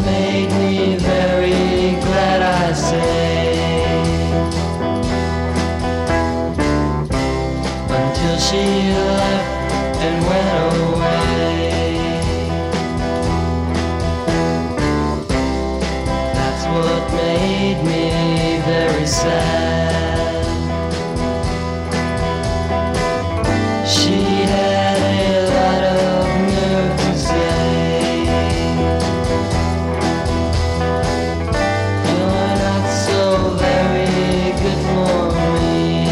made me very glad, I say, until she left and went away. That's what made me very sad. She had a lot of nerve to say, you're not so very good for me.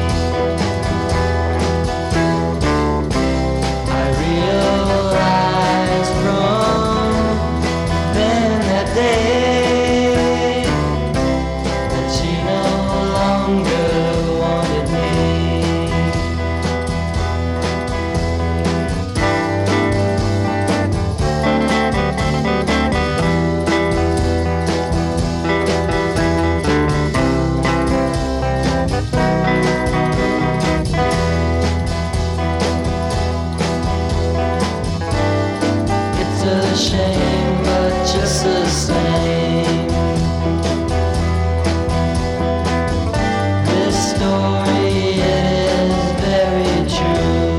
I realized from then that day that she no longer wanted me. It's a shame, but just the same, this story is very true.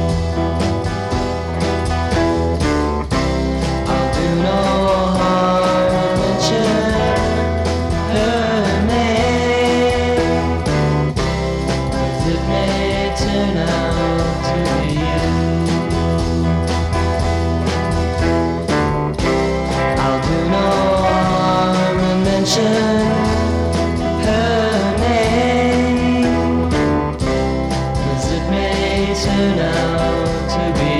I'll do no harm or mention her name, 'cause it may turn out to be you. I'll do no harm and mention her name, 'cause it may turn out to be